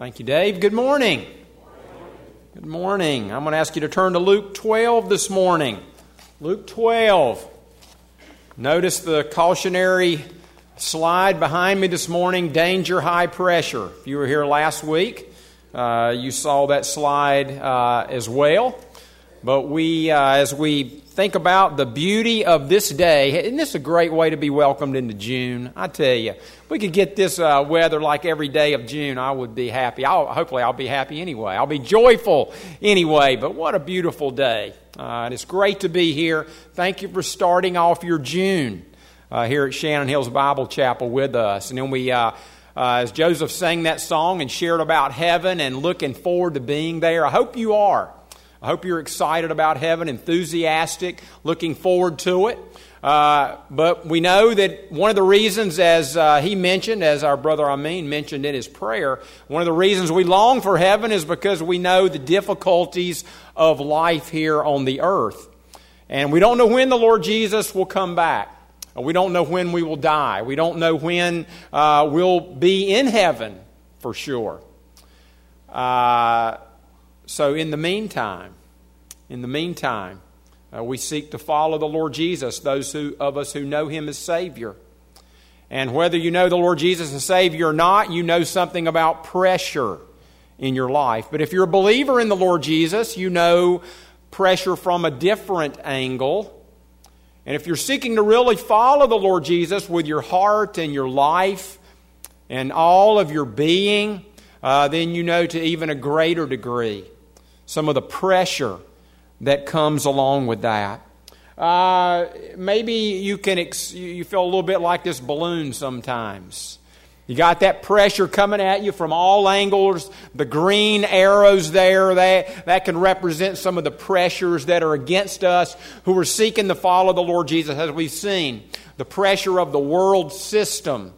Thank you, Dave. Good morning. Good morning. I'm going to ask you to turn to Luke 12 this morning. Luke 12. Notice the cautionary slide behind me this morning, danger, high pressure. If you were here last week, you saw that slide as well. But as we think about the beauty of this day, isn't this a great way to be welcomed into June? I tell you, if we could get this weather like every day of June, I would be happy. Hopefully I'll be happy anyway. I'll be joyful anyway, but what a beautiful day. And it's great to be here. Thank you for starting off your June here at Shannon Hills Bible Chapel with us. And then we, as Joseph sang that song and shared about heaven and looking forward to being there, I hope you are. I hope you're excited about heaven, enthusiastic, looking forward to it. But we know that one of the reasons, as he mentioned, as our brother Amin mentioned in his prayer, one of the reasons we long for heaven is because we know the difficulties of life here on the earth. And we don't know when the Lord Jesus will come back. We don't know when we will die. We don't know when we'll be in heaven for sure. So in the meantime, we seek to follow the Lord Jesus, those of us who know Him as Savior. And whether you know the Lord Jesus as Savior or not, you know something about pressure in your life. But if you're a believer in the Lord Jesus, you know pressure from a different angle. And if you're seeking to really follow the Lord Jesus with your heart and your life and all of your being, then you know to even a greater degree some of the pressure that comes along with that. Maybe you feel a little bit like this balloon sometimes. You got that pressure coming at you from all angles. The green arrows there, that can represent some of the pressures that are against us who are seeking to follow the Lord Jesus, as we've seen. The pressure of the world system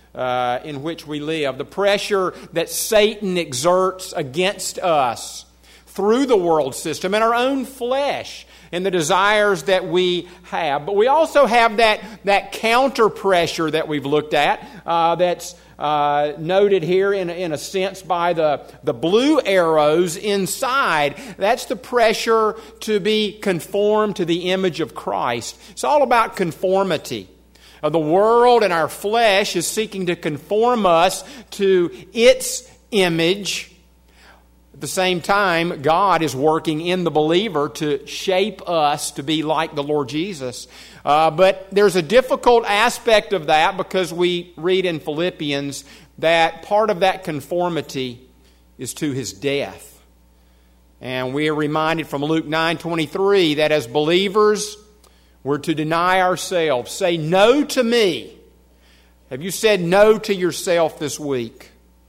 in which we live. The pressure that Satan exerts against us through the world system and our own flesh and the desires that we have. But we also have that counter pressure that we've looked at that's noted here in a sense by the blue arrows inside. That's the pressure to be conformed to the image of Christ. It's all about conformity. The world and our flesh is seeking to conform us to its image. At the same time, God is working in the believer to shape us to be like the Lord Jesus. But there's a difficult aspect of that because we read in Philippians that part of that conformity is to His death. And we are reminded from Luke 9:23 that as believers, we're to deny ourselves. Say no to me. Have you said no to yourself this week?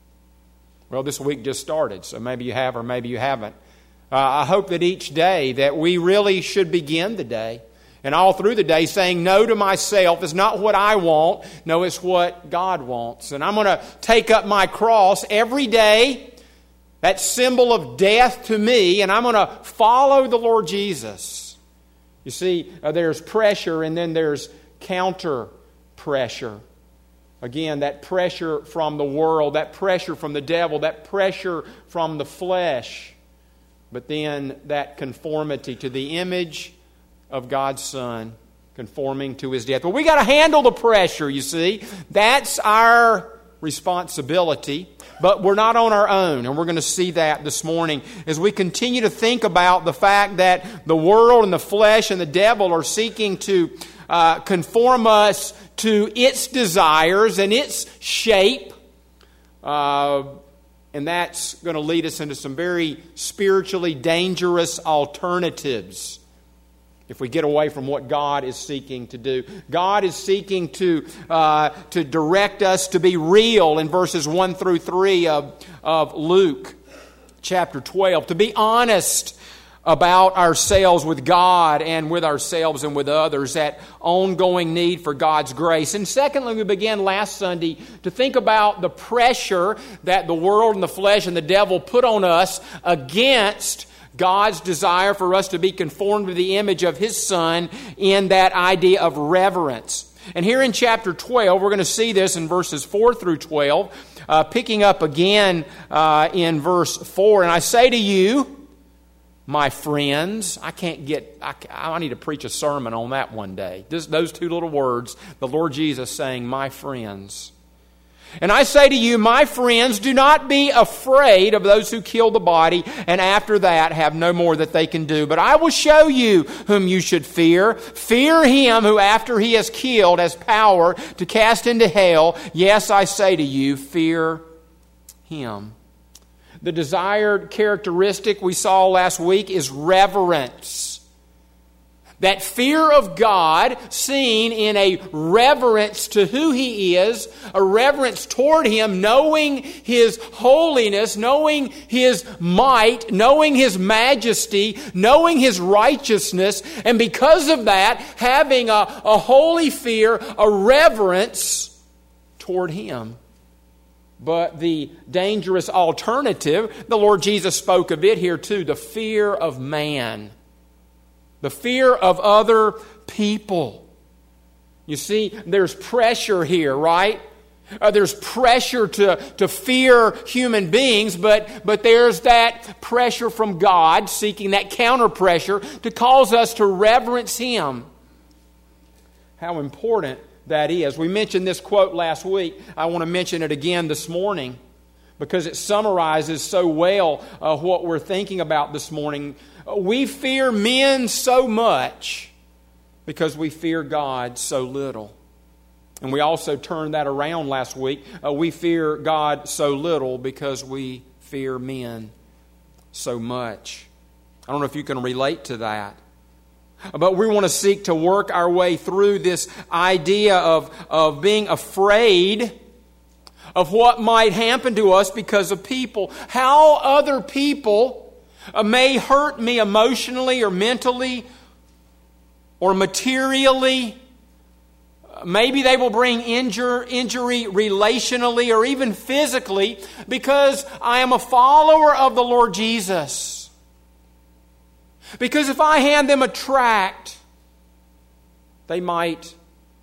Well, this week just started, so maybe you have or maybe you haven't. I hope that each day that we really should begin the day and all through the day saying no to myself is not what I want. No, it's what God wants. And I'm going to take up my cross every day, that symbol of death to me, and I'm going to follow the Lord Jesus. You see, there's pressure and then there's counter pressure. Again, that pressure from the world, that pressure from the devil, that pressure from the flesh. But then that conformity to the image of God's Son, conforming to His death. But we got to handle the pressure, you see. That's our responsibility. But we're not on our own, and we're going to see that this morning as we continue to think about the fact that the world and the flesh and the devil are seeking to conform us to its desires and its shape. And that's going to lead us into some very spiritually dangerous alternatives if we get away from what God is seeking to do. God is seeking to direct us to be real in verses 1 through 3 of Luke chapter 12, to be honest about ourselves with God and with ourselves and with others, that ongoing need for God's grace. And secondly, we began last Sunday to think about the pressure that the world and the flesh and the devil put on us against God's desire for us to be conformed to the image of His Son in that idea of reverence. And here in chapter 12, we're going to see this in verses 4 through 12, picking up again in verse 4, and I say to you, my friends, I need to preach a sermon on that one day. Those two little words, the Lord Jesus saying, my friends. And I say to you, my friends, do not be afraid of those who kill the body, and after that have no more that they can do. But I will show you whom you should fear. Fear him who after he has killed has power to cast into hell. Yes, I say to you, fear him. The desired characteristic we saw last week is reverence. That fear of God seen in a reverence to who He is, a reverence toward Him, knowing His holiness, knowing His might, knowing His majesty, knowing His righteousness, and because of that, having a holy fear, a reverence toward Him. But the dangerous alternative, the Lord Jesus spoke of it here too, the fear of man. The fear of other people. You see, there's pressure here, right? There's pressure to fear human beings, but there's that pressure from God, seeking that counter pressure to cause us to reverence Him. How important that is. We mentioned this quote last week. I want to mention it again this morning because it summarizes so well what we're thinking about this morning. We fear men so much because we fear God so little. And we also turned that around last week. We fear God so little because we fear men so much. I don't know if you can relate to that. But we want to seek to work our way through this idea of being afraid of what might happen to us because of people. How other people may hurt me emotionally or mentally or materially. Maybe they will bring injury relationally or even physically because I am a follower of the Lord Jesus. Because if I hand them a tract, they might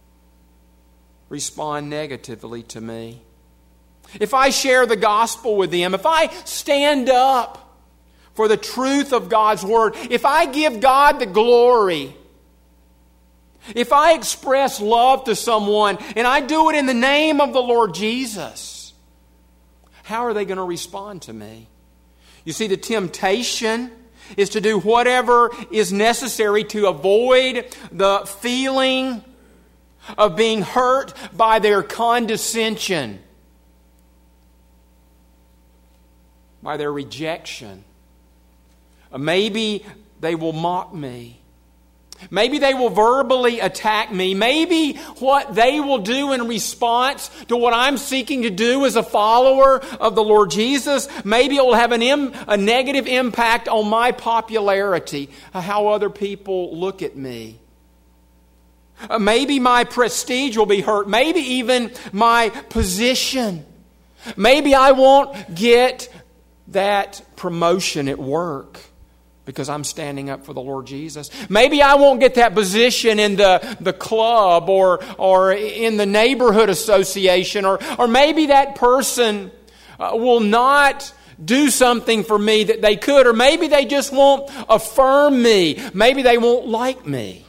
respond negatively to me. If I share the gospel with them, if I stand up for the truth of God's Word, if I give God the glory, if I express love to someone and I do it in the name of the Lord Jesus, how are they going to respond to me? You see, the temptation is to do whatever is necessary to avoid the feeling of being hurt by their condescension, by their rejection. Maybe they will mock me. Maybe they will verbally attack me. Maybe what they will do in response to what I'm seeking to do as a follower of the Lord Jesus, maybe it will have a negative impact on my popularity, how other people look at me. Maybe my prestige will be hurt. Maybe even my position. Maybe I won't get that promotion at work because I'm standing up for the Lord Jesus. Maybe I won't get that position in the club or in the neighborhood association, or maybe that person will not do something for me that they could, or maybe they just won't affirm me. Maybe they won't like me.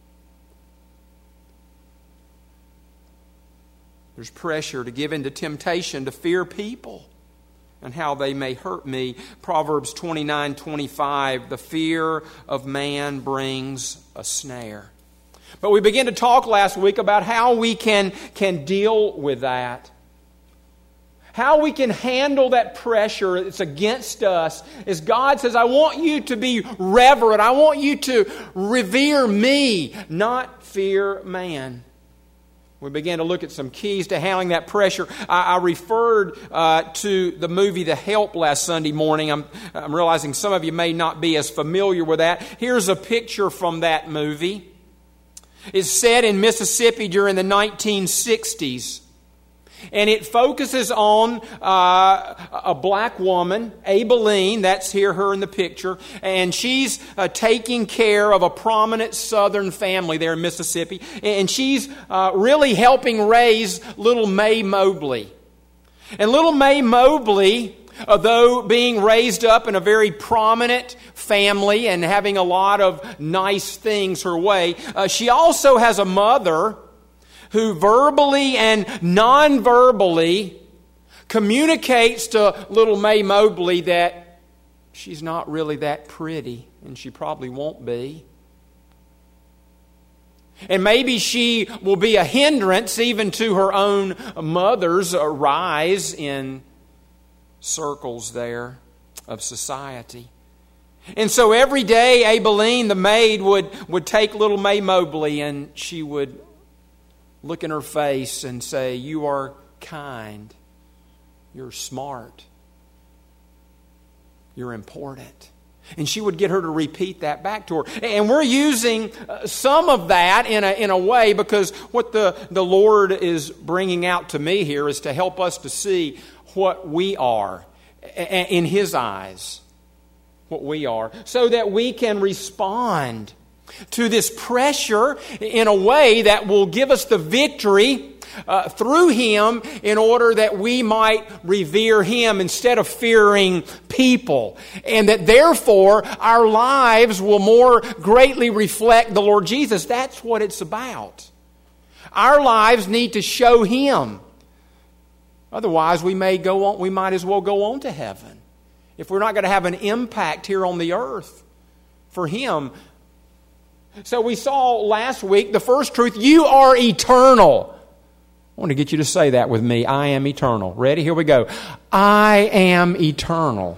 There's pressure to give in to temptation, to fear people and how they may hurt me. Proverbs 29:25, the fear of man brings a snare. But we began to talk last week about how we can deal with that. How we can handle that pressure that's against us is God says, I want you to be reverent. I want you to revere me, not fear man. We began to look at some keys to handling that pressure. I referred to the movie The Help last Sunday morning. I'm realizing some of you may not be as familiar with that. Here's a picture from that movie. It's set in Mississippi during the 1960s. And it focuses on a black woman, Abilene, that's her in the picture, and she's taking care of a prominent Southern family there in Mississippi, and she's really helping raise little May Mobley. And little May Mobley, though being raised up in a very prominent family and having a lot of nice things her way, she also has a mother who verbally and non-verbally communicates to little May Mobley that she's not really that pretty, and she probably won't be. And maybe she will be a hindrance even to her own mother's rise in circles there of society. And so every day, Aibileen, the maid, would take little May Mobley, and she would look in her face and say, "You are kind. You're smart. You're important." And she would get her to repeat that back to her. And we're using some of that in a way because what the Lord is bringing out to me here is to help us to see what we are in His eyes. What we are. So that we can respond to this pressure in a way that will give us the victory through Him in order that we might revere Him instead of fearing people. And that therefore our lives will more greatly reflect the Lord Jesus. That's what it's about. Our lives need to show Him. Otherwise we might as well go on to heaven. If we're not going to have an impact here on the earth for Him. So we saw last week the first truth, you are eternal. I want to get you to say that with me. I am eternal. Ready? Here we go. I am eternal.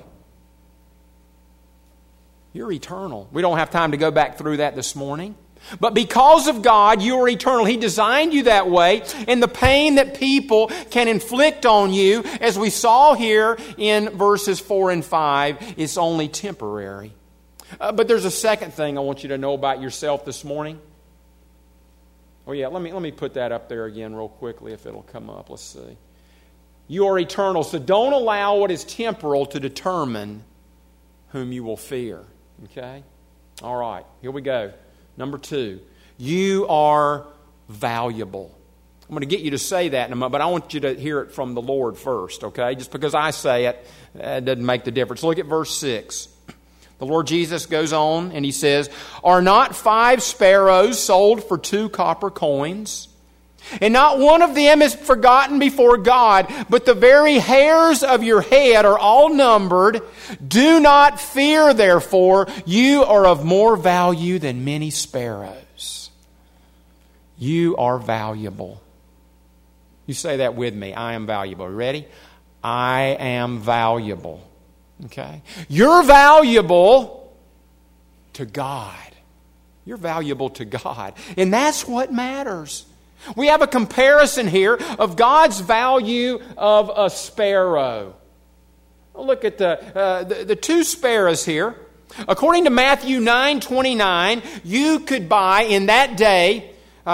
You're eternal. We don't have time to go back through that this morning. But because of God, you are eternal. He designed you that way. And the pain that people can inflict on you, as we saw here in verses 4 and 5, is only temporary. But there's a second thing I want you to know about yourself this morning. Oh yeah, let me put that up there again real quickly if it'll come up. Let's see. You are eternal, so don't allow what is temporal to determine whom you will fear. Okay? All right, here we go. Number 2, you are valuable. I'm going to get you to say that in a moment, but I want you to hear it from the Lord first, okay? Just because I say it, it doesn't make the difference. Look at verse 6. The Lord Jesus goes on and He says, "Are not 5 sparrows sold for 2 copper coins? And not one of them is forgotten before God, but the very hairs of your head are all numbered. Do not fear, therefore, you are of more value than many sparrows." You are valuable. You say that with me. I am valuable. Ready? I am valuable. Okay? You're valuable to God. You're valuable to God. And that's what matters. We have a comparison here of God's value of a sparrow. Look at the 2 sparrows here. According to Matthew 9:29, you could buy in that day,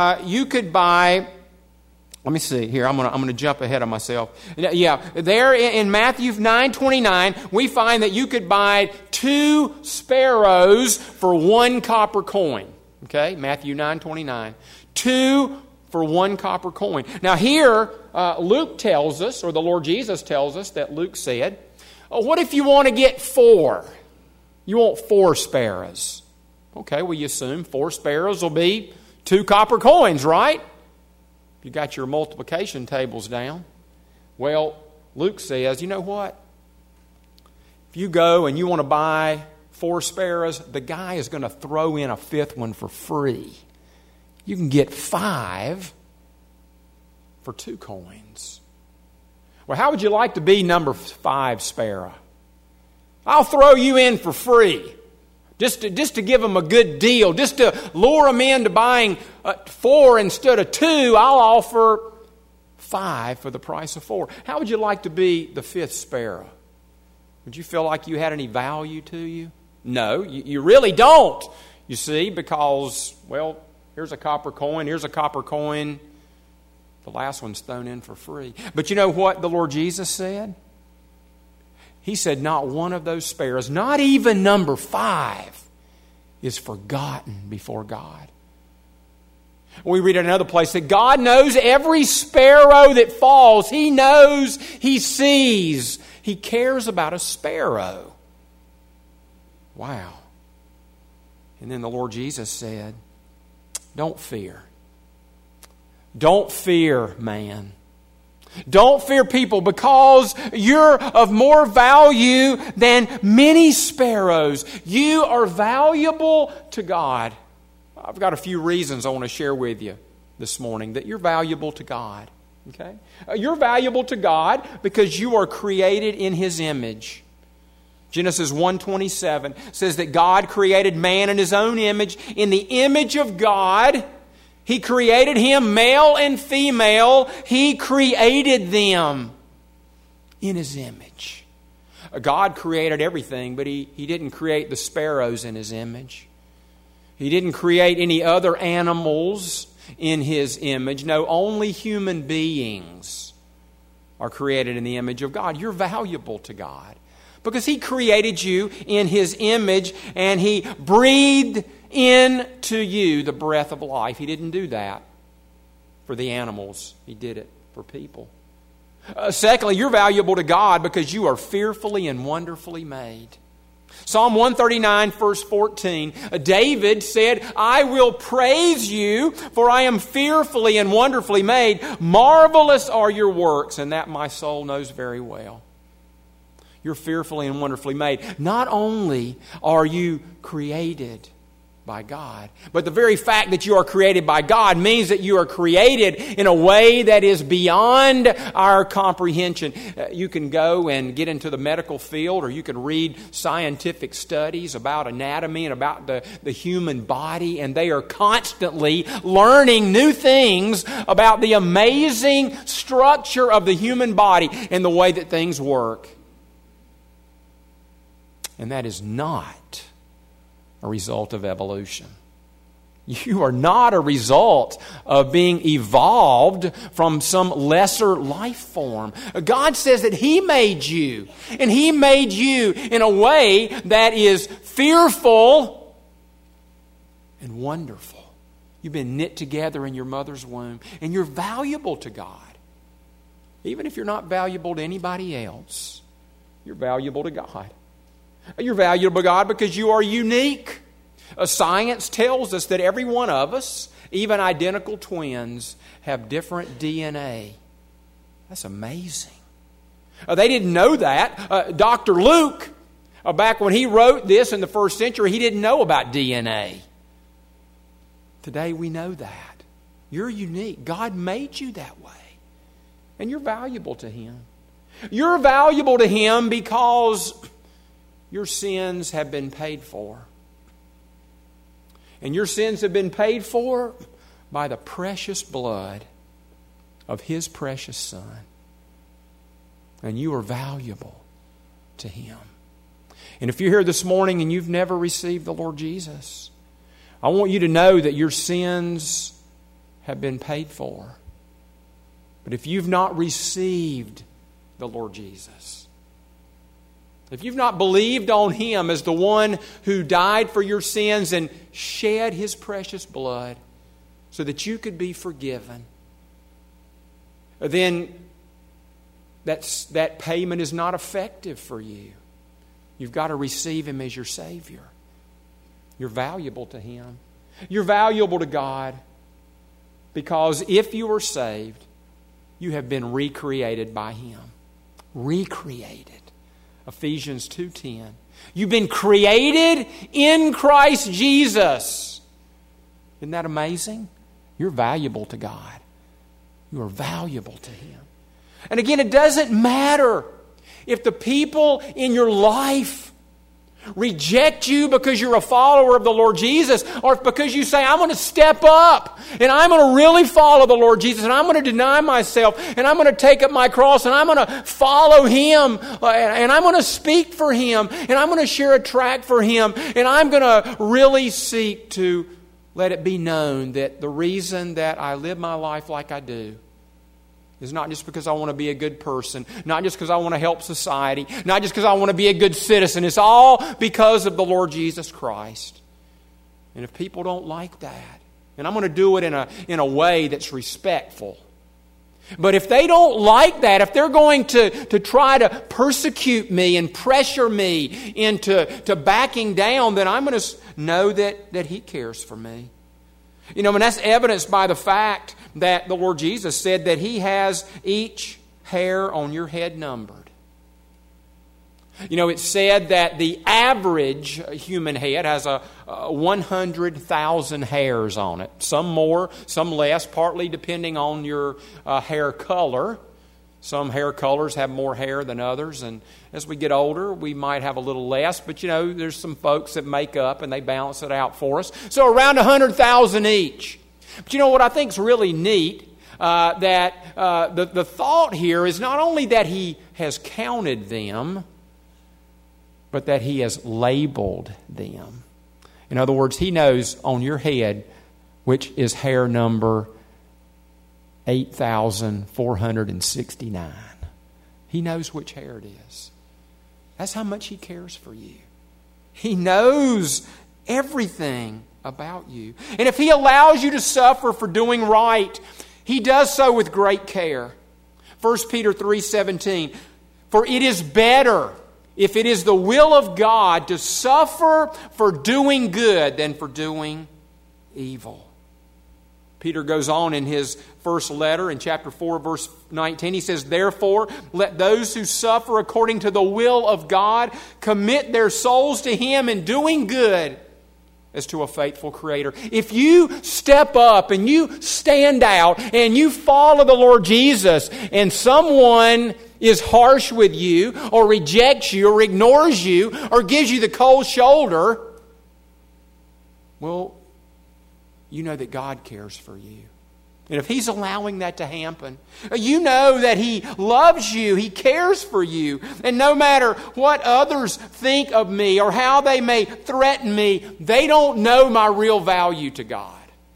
let me see here. I'm going to jump ahead of myself. Yeah, there in Matthew 9:29, we find that you could buy 2 sparrows for 1 copper coin. Okay, Matthew 9:29, 2 for 1 copper coin. Now here, Luke tells us, or the Lord Jesus tells us that Luke said, "What if you want to get 4? You want 4 sparrows?" Okay, well you assume 4 sparrows will be 2 copper coins, right? You got your multiplication tables down. Well, Luke says, you know what? If you go and you want to buy 4 sparrows, the guy is going to throw in a 5th one for free. You can get 5 for 2 coins. Well, how would you like to be number 5 sparrow? I'll throw you in for free. Just to give them a good deal, just to lure them into buying 4 instead of 2, I'll offer 5 for the price of 4. How would you like to be the 5th sparrow? Would you feel like you had any value to you? No, you really don't, you see, because, well, here's a copper coin, here's a copper coin. The last one's thrown in for free. But you know what the Lord Jesus said? He said not one of those sparrows, not even number 5, is forgotten before God. We read in another place that God knows every sparrow that falls. He knows, He sees. He cares about a sparrow. Wow. And then the Lord Jesus said, don't fear. Don't fear, man. Don't fear people, because you're of more value than many sparrows. You are valuable to God. I've got a few reasons I want to share with you this morning that you're valuable to God. Okay? You're valuable to God because you are created in His image. Genesis 1:27 says that God created man in His own image. In the image of God, He created him, male and female. He created them in His image. God created everything, but He didn't create the sparrows in His image. He didn't create any other animals in His image. No, only human beings are created in the image of God. You're valuable to God because He created you in His image, and He breathed into you the breath of life. He didn't do that for the animals. He did it for people. Secondly, you're valuable to God because you are fearfully and wonderfully made. Psalm 139, verse 14, David said, I will praise you, for I am fearfully and wonderfully made. Marvelous are your works, and that my soul knows very well. You're fearfully and wonderfully made. Not only are you created by God, but the very fact that you are created by God means that you are created in a way that is beyond our comprehension. You can go and get into the medical field, or you can read scientific studies about anatomy and about the human body, and they are constantly learning new things about the amazing structure of the human body and the way that things work. And that is not a result of evolution. You are not a result of being evolved from some lesser life form. God says that He made you, and He made you in a way that is fearful and wonderful. You've been knit together in your mother's womb, and you're valuable to God. Even if you're not valuable to anybody else, you're valuable to God. You're valuable to God because you are unique. Science tells us that every one of us, even identical twins, have different DNA. That's amazing. They didn't know that. Dr. Luke, back when he wrote this in the first century, he didn't know about DNA. Today we know that. You're unique. God made you that way. And you're valuable to Him. You're valuable to Him because your sins have been paid for. And your sins have been paid for by the precious blood of His precious Son. And you are valuable to Him. And if you're here this morning and you've never received the Lord Jesus, I want you to know that your sins have been paid for. But if you've not received the Lord Jesus, if you've not believed on Him as the one who died for your sins and shed His precious blood so that you could be forgiven, then that payment is not effective for you. You've got to receive Him as your Savior. You're valuable to Him. You're valuable to God because if you are saved, you have been recreated by Him. Recreated. Ephesians 2:10. You've been created in Christ Jesus. Isn't that amazing? You're valuable to God. You are valuable to Him. And again, it doesn't matter if the people in your life reject you because you're a follower of the Lord Jesus, or if because you say, I'm going to step up and I'm going to really follow the Lord Jesus and I'm going to deny myself and I'm going to take up my cross and I'm going to follow Him and I'm going to speak for Him and I'm going to share a tract for Him and I'm going to really seek to let it be known that the reason that I live my life like I do is not just because I want to be a good person, not just because I want to help society, not just because I want to be a good citizen. It's all because of the Lord Jesus Christ. And if people don't like that, And I'm going to do it in a way that's respectful. But if they don't like that, if they're going to try to persecute me and pressure me into backing down, then I'm going to know that He cares for me. And that's evidenced by the fact that the Lord Jesus said that He has each hair on your head numbered. It's said that the average human head has 100,000 hairs on it. Some more, some less, partly depending on your hair color. Some hair colors have more hair than others, and as we get older, we might have a little less, but there's some folks that make up and they balance it out for us. So around 100,000 each. But what I think is really neat, that the thought here is not only that He has counted them, but that He has labeled them. In other words, He knows on your head which is hair number 8,469. He knows which hair it is. That's how much He cares for you. He knows everything about you. And if He allows you to suffer for doing right, He does so with great care. 1 Peter 3:17, for it is better, if it is the will of God, to suffer for doing good than for doing evil. Peter goes on in his first letter in chapter 4, verse 19. He says, therefore, let those who suffer according to the will of God commit their souls to Him in doing good as to a faithful Creator. If you step up and you stand out and you follow the Lord Jesus, and someone is harsh with you or rejects you or ignores you or gives you the cold shoulder, well, you know that God cares for you. And if He's allowing that to happen, you know that He loves you, He cares for you. And no matter what others think of me or how they may threaten me, they don't know my real value to God.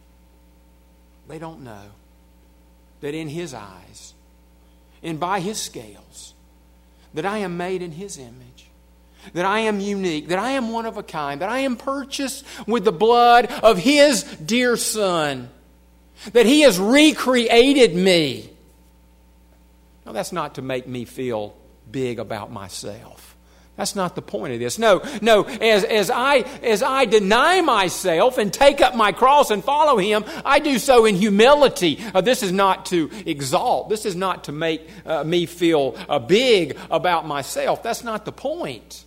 They don't know that in His eyes and by His scales, that I am made in His image, that I am unique, that I am one of a kind, that I am purchased with the blood of His dear Son, that He has recreated me. Now, that's not to make me feel big about myself. That's not the point of this. No. As I deny myself and take up my cross and follow Him, I do so in humility. This is not to exalt. This is not to make me feel big about myself. That's not the point.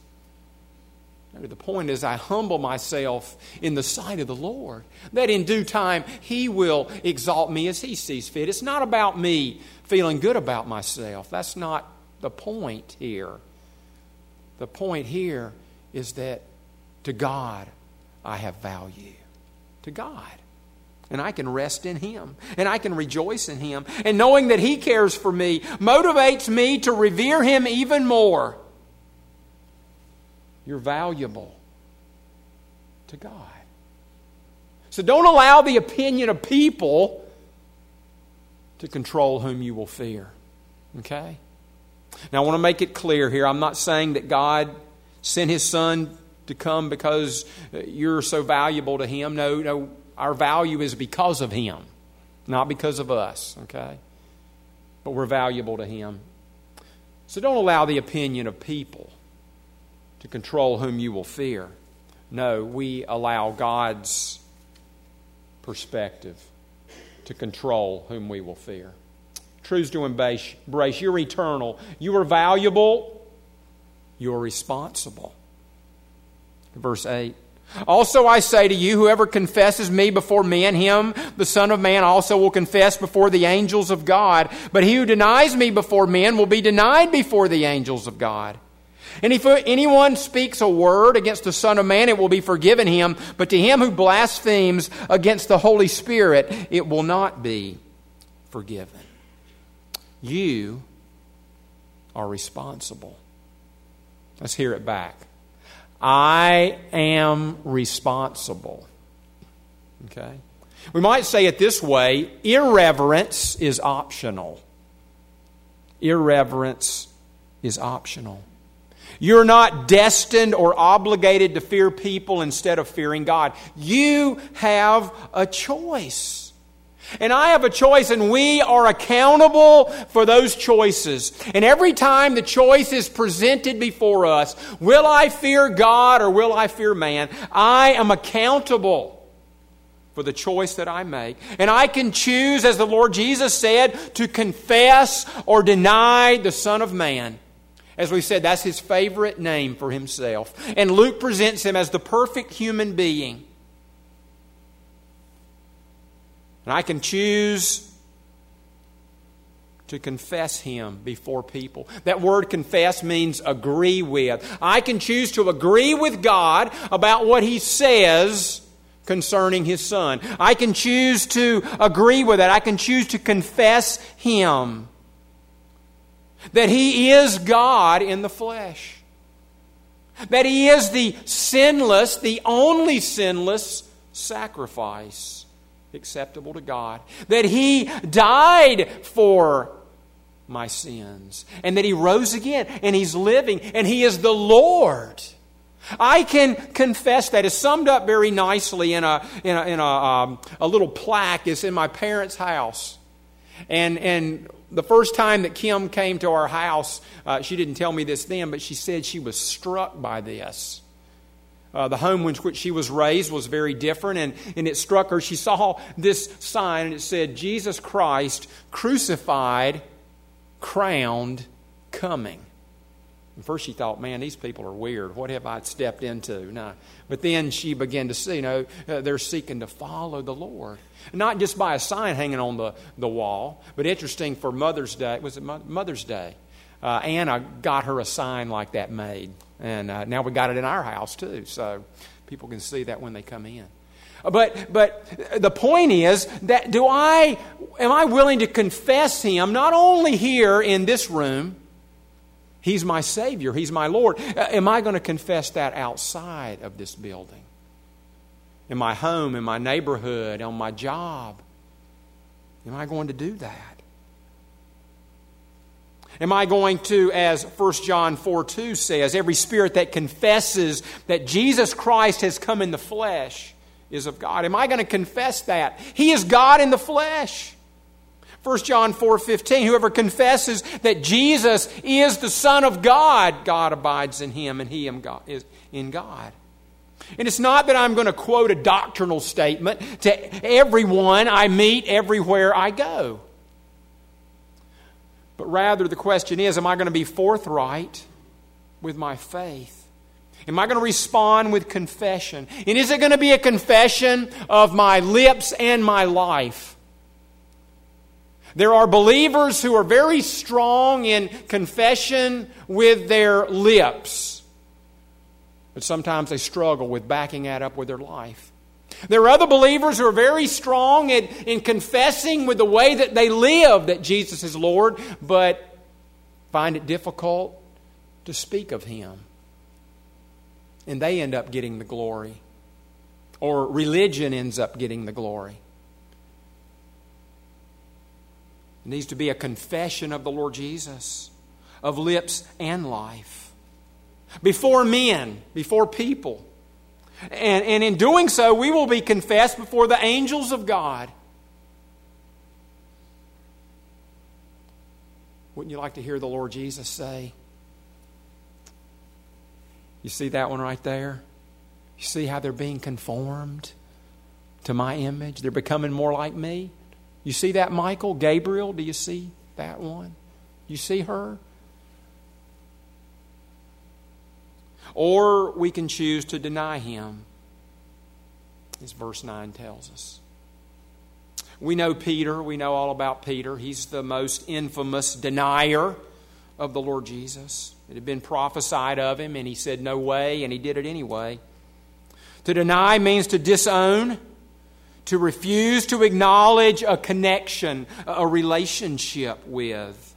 The point is I humble myself in the sight of the Lord, that in due time He will exalt me as He sees fit. It's not about me feeling good about myself. That's not the point here. The point here is that to God I have value. To God. And I can rest in Him. And I can rejoice in Him. And knowing that He cares for me motivates me to revere Him even more. You're valuable to God. So don't allow the opinion of people to control whom you will fear. Okay? Now I want to make it clear here. I'm not saying that God sent His Son to come because you're so valuable to Him. No, our value is because of Him, not because of us. Okay? But we're valuable to Him. So don't allow the opinion of people to control whom you will fear. No, we allow God's perspective to control whom we will fear. Truths to embrace. You're eternal. You are valuable. You are responsible. Verse 8. Also I say to you, whoever confesses me before men, him, the Son of Man, also will confess before the angels of God. But he who denies me before men will be denied before the angels of God. And if anyone speaks a word against the Son of Man, it will be forgiven him. But to him who blasphemes against the Holy Spirit, it will not be forgiven. You are responsible. Let's hear it back. I am responsible. Okay? We might say it this way: irreverence is optional. Irreverence is optional. You're not destined or obligated to fear people instead of fearing God. You have a choice. And I have a choice, and we are accountable for those choices. And every time the choice is presented before us, will I fear God or will I fear man? I am accountable for the choice that I make. And I can choose, as the Lord Jesus said, to confess or deny the Son of Man. As we said, that's His favorite name for Himself. And Luke presents Him as the perfect human being. And I can choose to confess Him before people. That word confess means agree with. I can choose to agree with God about what He says concerning His Son. I can choose to agree with that. I can choose to confess Him. That He is God in the flesh. That He is the sinless, the only sinless sacrifice acceptable to God. That He died for my sins. And that He rose again. And He's living. And He is the Lord. I can confess that. It's summed up very nicely in a little plaque. It's in my parents' house. And the first time that Kim came to our house, she didn't tell me this then, but she said she was struck by this. The home in which she was raised was very different, and it struck her. She saw this sign, and it said, Jesus Christ, crucified, crowned, coming. And first she thought, man, these people are weird. What have I stepped into? No. But then she began to see, they're seeking to follow the Lord. Not just by a sign hanging on the wall, but interesting for Mother's Day. Was it Mother's Day? Anna got her a sign like that made. And now we got it in our house too, so people can see that when they come in. But the point is that am I willing to confess Him not only here in this room? He's my Savior. He's my Lord. Am I going to confess that outside of this building? In my home, in my neighborhood, on my job? Am I going to do that? Am I going to, as 1 John 4:2 says, every spirit that confesses that Jesus Christ has come in the flesh is of God? Am I going to confess that? He is God in the flesh. 1 John 4:15, whoever confesses that Jesus is the Son of God, God abides in him and he is in God. And it's not that I'm going to quote a doctrinal statement to everyone I meet everywhere I go. But rather the question is, am I going to be forthright with my faith? Am I going to respond with confession? And is it going to be a confession of my lips and my life? There are believers who are very strong in confession with their lips, but sometimes they struggle with backing that up with their life. There are other believers who are very strong in confessing with the way that they live that Jesus is Lord, but find it difficult to speak of Him. And they end up getting the glory, or religion ends up getting the glory. It needs to be a confession of the Lord Jesus, of lips and life, before men, before people. And in doing so, we will be confessed before the angels of God. Wouldn't you like to hear the Lord Jesus say, you see that one right there? You see how they're being conformed to my image? They're becoming more like me. You see that, Michael? Gabriel, do you see that one? You see her? Or we can choose to deny Him, as verse 9 tells us. We know Peter. We know all about Peter. He's the most infamous denier of the Lord Jesus. It had been prophesied of him, and he said, no way, and he did it anyway. To deny means to disown, to refuse to acknowledge a connection, a relationship with.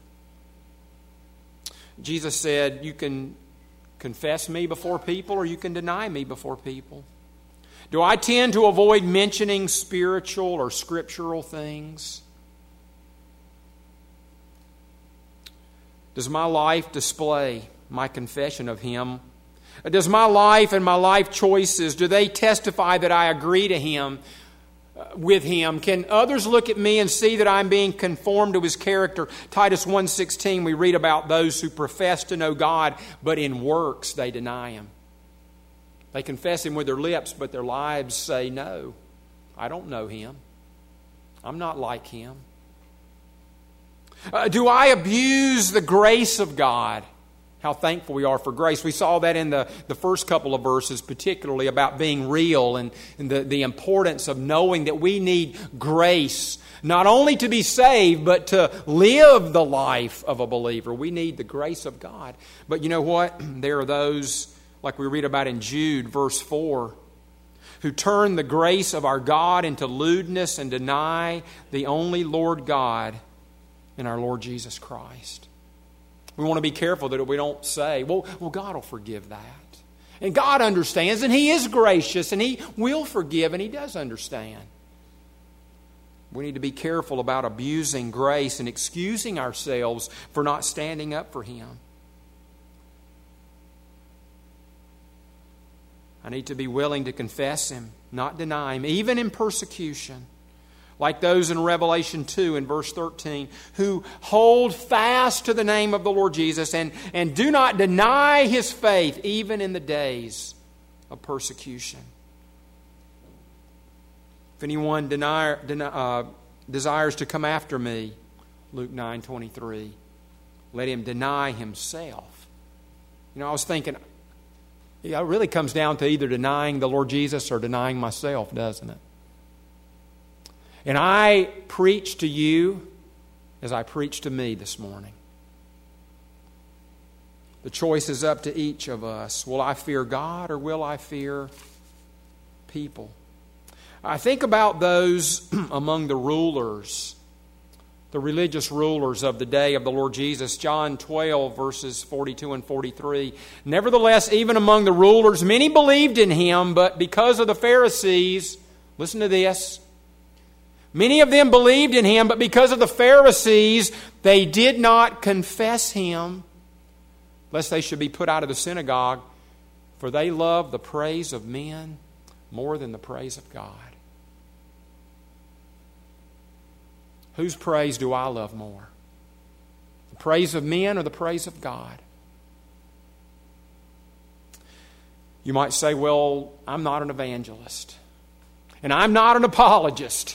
Jesus said, you can confess me before people or you can deny me before people. Do I tend to avoid mentioning spiritual or scriptural things? Does my life display my confession of Him? Does my life and my life choices, do they testify that I agree to Him, with Him? Can others look at me and see that I'm being conformed to His character? Titus 1:16, we read about those who profess to know God, but in works they deny Him. They confess Him with their lips, but their lives say, no, I don't know Him. I'm not like Him. Do I abuse the grace of God? How thankful we are for grace. We saw that in the first couple of verses, particularly about being real and the importance of knowing that we need grace, not only to be saved, but to live the life of a believer. We need the grace of God. But you know what? There are those, like we read about in Jude, verse 4, who turn the grace of our God into lewdness and deny the only Lord God in our Lord Jesus Christ. We want to be careful that we don't say, well, God will forgive that. And God understands, and He is gracious, and He will forgive, and He does understand. We need to be careful about abusing grace and excusing ourselves for not standing up for Him. I need to be willing to confess Him, not deny Him, even in persecution. Like those in Revelation 2 in verse 13, who hold fast to the name of the Lord Jesus and do not deny His faith even in the days of persecution. If anyone desires to come after me, Luke 9:23, let him deny himself. You know, I was thinking, it really comes down to either denying the Lord Jesus or denying myself, doesn't it? And I preach to you as I preach to me this morning. The choice is up to each of us. Will I fear God or will I fear people? I think about those among the rulers, the religious rulers of the day of the Lord Jesus. John 12, verses 42 and 43. Nevertheless, even among the rulers, many believed in Him, but because of the Pharisees, listen to this, many of them believed in Him, but because of the Pharisees, they did not confess Him, lest they should be put out of the synagogue, for they love the praise of men more than the praise of God. Whose praise do I love more? The praise of men or the praise of God? You might say, well, I'm not an evangelist, and I'm not an apologist.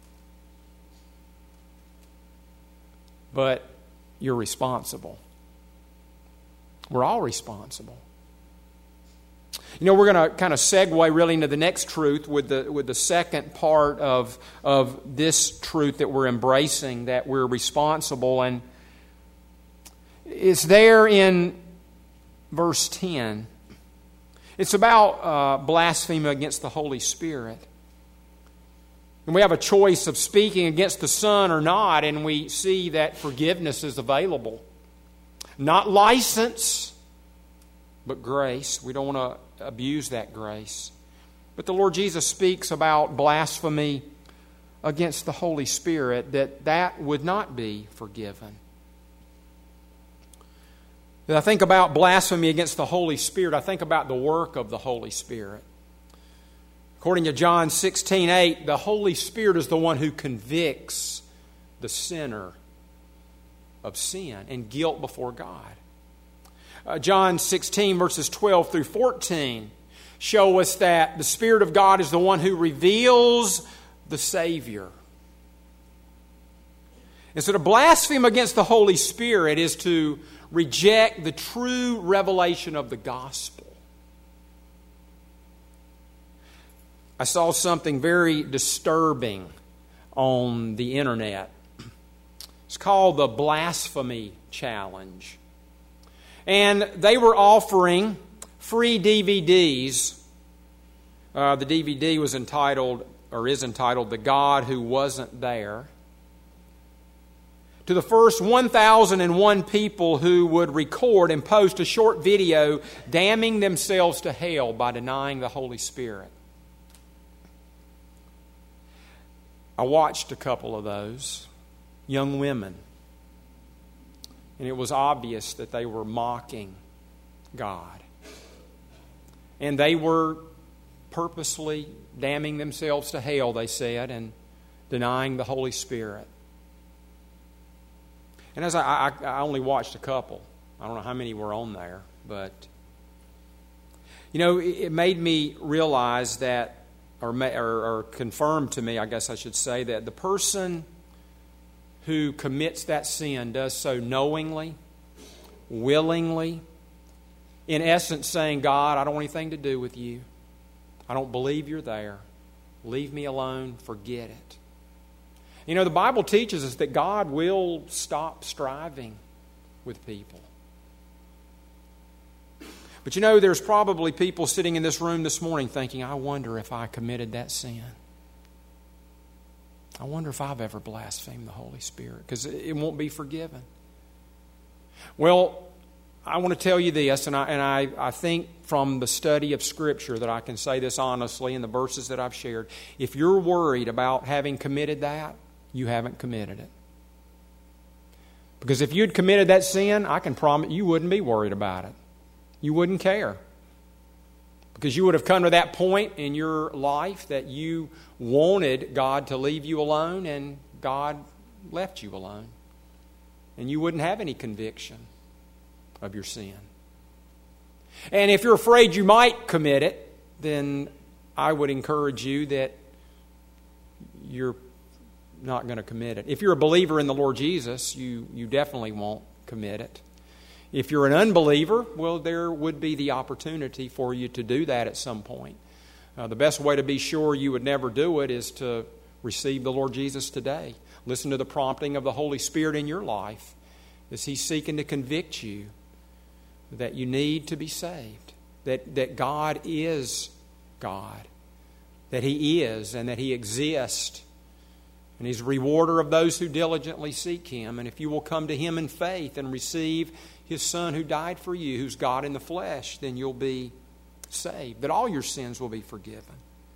But you're responsible. We're all responsible. You know, we're going to kind of segue really into the next truth with the second part of this truth that we're embracing, that we're responsible. And it's there in verse 10. It's about blasphemy against the Holy Spirit. And we have a choice of speaking against the Son or not, and we see that forgiveness is available. Not license, but grace. We don't want to abuse that grace. But the Lord Jesus speaks about blasphemy against the Holy Spirit, that would not be forgiven. When I think about blasphemy against the Holy Spirit, I think about the work of the Holy Spirit. According to John 16:8, the Holy Spirit is the one who convicts the sinner of sin and guilt before God. John 16 verses 12 through 14 show us that the Spirit of God is the one who reveals the Savior. And so to blaspheme against the Holy Spirit is to reject the true revelation of the gospel. I saw something very disturbing on the internet. It's called the Blasphemy Challenge. And they were offering free DVDs. The DVD was entitled, or is entitled, The God Who Wasn't There, to the first 1,001 people who would record and post a short video damning themselves to hell by denying the Holy Spirit. I watched a couple of those young women, and it was obvious that they were mocking God. And they were purposely damning themselves to hell, they said, and denying the Holy Spirit. And as I only watched a couple. I don't know how many were on there, but it made me realize that, or confirmed to me, I guess I should say, that the person who commits that sin does so knowingly, willingly, in essence saying, God, I don't want anything to do with you. I don't believe you're there. Leave me alone. Forget it. The Bible teaches us that God will stop striving with people. But there's probably people sitting in this room this morning thinking, I wonder if I committed that sin. I wonder if I've ever blasphemed the Holy Spirit, because it won't be forgiven. Well, I want to tell you this, and I think from the study of Scripture that I can say this honestly in the verses that I've shared. If you're worried about having committed that, you haven't committed it. Because if you'd committed that sin, I can promise you wouldn't be worried about it. You wouldn't care. Because you would have come to that point in your life that you wanted God to leave you alone, and God left you alone. And you wouldn't have any conviction of your sin. And if you're afraid you might commit it, then I would encourage you that you're not going to commit it. If you're a believer in the Lord Jesus, you definitely won't commit it. If you're an unbeliever, well, there would be the opportunity for you to do that at some point. The best way to be sure you would never do it is to receive the Lord Jesus today. Listen to the prompting of the Holy Spirit in your life as He's seeking to convict you that you need to be saved, that God is God, that He is and that He exists, and He's a rewarder of those who diligently seek Him. And if you will come to Him in faith and receive His Son who died for you, who's God in the flesh, then you'll be saved, that all your sins will be forgiven.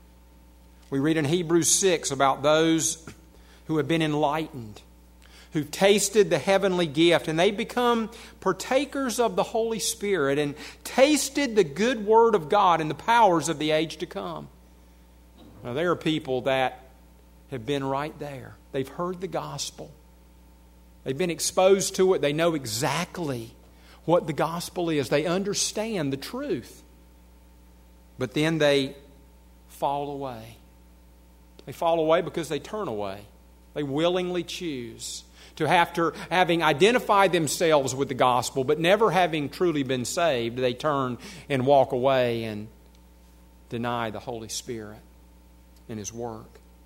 We read in Hebrews 6 about those who have been enlightened, who've tasted the heavenly gift, and they become partakers of the Holy Spirit and tasted the good word of God and the powers of the age to come. Now, there are people that have been right there. They've heard the gospel. They've been exposed to it. They know exactly what the gospel is. They understand the truth. But then they fall away. They fall away because they turn away. They willingly choose to, after having identified themselves with the gospel, but never having truly been saved, they turn and walk away and deny the Holy Spirit and His work.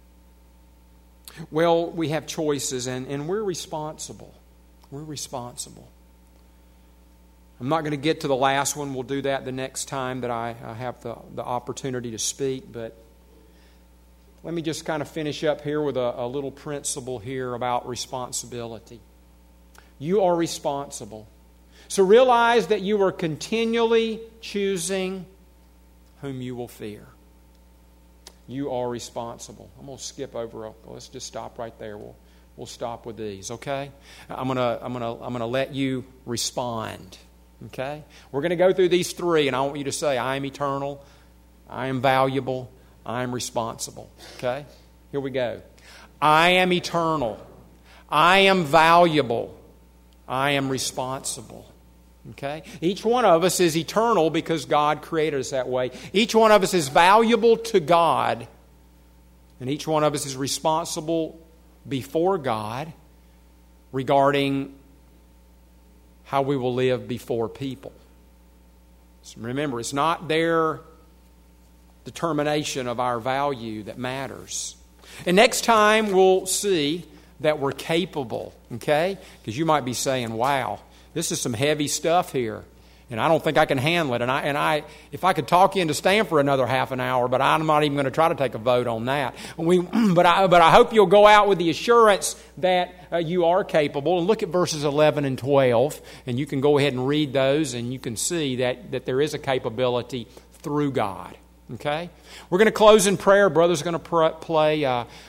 Well, we have choices, and we're responsible. We're responsible. I'm not going to get to the last one. We'll do that the next time that I have the opportunity to speak, but let me just kind of finish up here with a little principle here about responsibility. You are responsible. So realize that you are continually choosing whom you will fear. You are responsible. I'm going to skip over. Let's just stop right there. We'll stop with these, okay? I'm gonna let you respond, okay? We're going to go through these three, and I want you to say, I am eternal, I am valuable, I am responsible. Okay? Here we go. I am eternal. I am valuable. I am responsible. Okay? Each one of us is eternal because God created us that way. Each one of us is valuable to God. And each one of us is responsible before God regarding how we will live before people. So remember, it's not their determination of our value that matters. And next time we'll see that we're capable, okay? Because you might be saying, wow, this is some heavy stuff here, and I don't think I can handle it. And I if I could talk you into staying for another half an hour, but I'm not even going to try to take a vote on that. But I hope you'll go out with the assurance that you are capable. And look at verses 11 and 12, and you can go ahead and read those, and you can see that there is a capability through God. Okay? We're going to close in prayer. Brother's going to play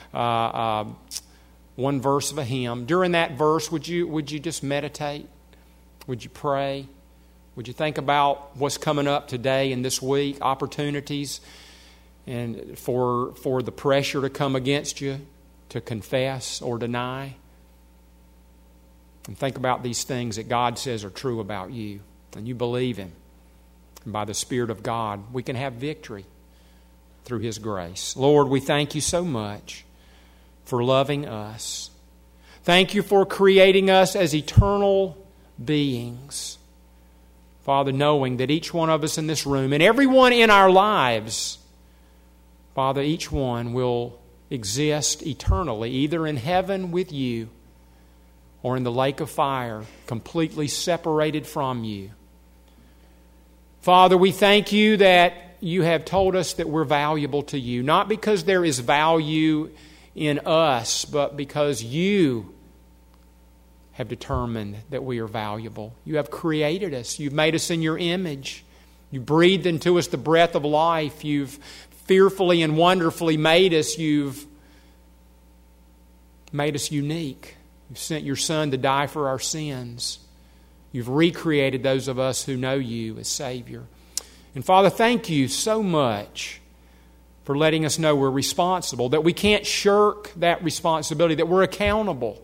one verse of a hymn. During that verse, would you just meditate? Would you pray? Would you think about what's coming up today and this week, opportunities, and for the pressure to come against you to confess or deny? And think about these things that God says are true about you, and you believe Him. And by the Spirit of God, we can have victory through His grace. Lord, we thank You so much for loving us. Thank You for creating us as eternal beings. Father, knowing that each one of us in this room and everyone in our lives, Father, each one will exist eternally, either in heaven with You or in the lake of fire, completely separated from You. Father, we thank You that You have told us that we're valuable to You, not because there is value in us, but because You have determined that we are valuable. You have created us. You've made us in Your image. You breathed into us the breath of life. You've fearfully and wonderfully made us. You've made us unique. You've sent Your Son to die for our sins. You've recreated those of us who know You as Savior. And Father, thank You so much for letting us know we're responsible, that we can't shirk that responsibility, that we're accountable.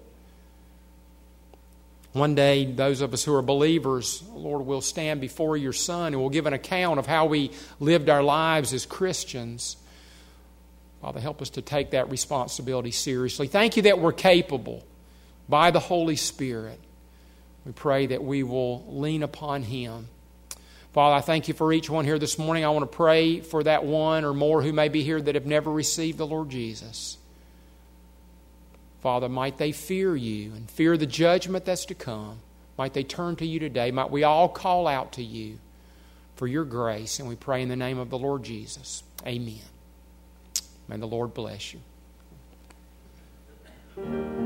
One day, those of us who are believers, Lord, will stand before Your Son and we'll give an account of how we lived our lives as Christians. Father, help us to take that responsibility seriously. Thank You that we're capable by the Holy Spirit. We pray that we will lean upon Him. Father, I thank You for each one here this morning. I want to pray for that one or more who may be here that have never received the Lord Jesus. Father, might they fear You and fear the judgment that's to come. Might they turn to You today. Might we all call out to You for Your grace. And we pray in the name of the Lord Jesus. Amen. May the Lord bless you.